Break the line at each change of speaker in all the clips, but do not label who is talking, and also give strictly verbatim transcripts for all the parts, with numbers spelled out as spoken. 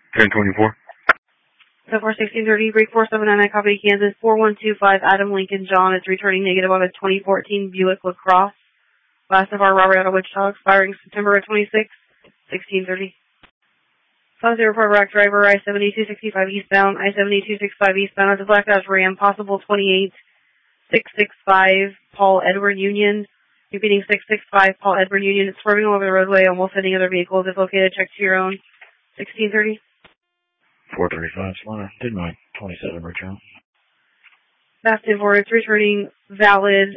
ten twenty-four.
So for sixteen thirty, break four seven nine, I copy Kansas. four one two five, Adam Lincoln John is returning negative on a twenty fourteen Buick LaCrosse. Last of our Robert out of Wichita, expiring September twenty-sixth, sixteen thirty. Positive report, rack driver, I seventy-two sixty-five eastbound, I seventy-two sixty-five eastbound at the Black Dodge Ram, possible twenty-eight six sixty-five, Paul Edward Union. Repeating six sixty-five, Paul Edward Union. It's swerving over the roadway, almost hitting other vehicles. If located, check to your own. sixteen thirty.
four thirty-five, Slaughter. Did my twenty-seven return.
Fast and forward, it's returning valid.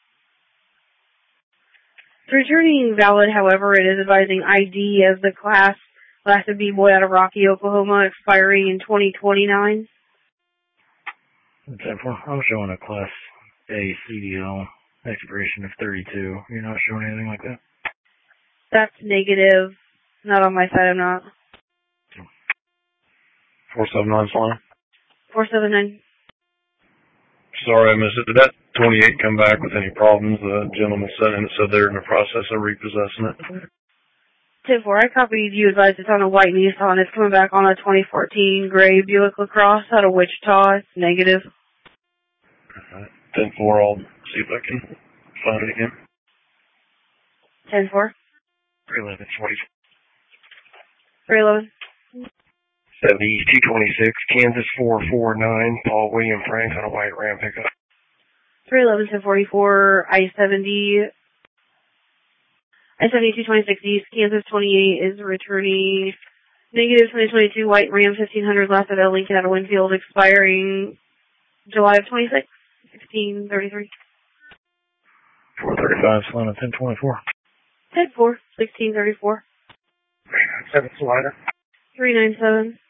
It's returning valid, however, it is advising I D as the class. Last would be boy out of Rocky, Oklahoma, expiring in twenty twenty-nine.
ten four. I'm showing a Class A C D L expiration of thirty-two. You're not showing anything like that?
That's negative. Not on my side, I'm not.
four seven nine, Slaughter.
four seven nine.
Sorry I missed it. Did that twenty-eight come back with any problems? The gentleman sent in and said they're in the process of repossessing it.
ten four, I copied you advised it's on a white Nissan. It's coming back on a twenty fourteen gray Buick LaCrosse out of Wichita. It's negative.
Alright. ten four, I'll see if I can find it again.
ten four.
three eleven, forty.
three eleven.
seventy East two twenty-six, Kansas four four nine, Paul William Frank on a white Ram pickup.
three eleven, ten forty-four, I seventy. I seventy two twenty-six East, Kansas twenty-eight is returning negative twenty twenty-two white Ram fifteen hundred last of L Lincoln out of Winfield, expiring July of twenty-six, sixteen thirty-three.
four thirty-five, Solana ten twenty-four.
ten four, sixteen thirty-four.
three nine seven, Slider.
three nine seven.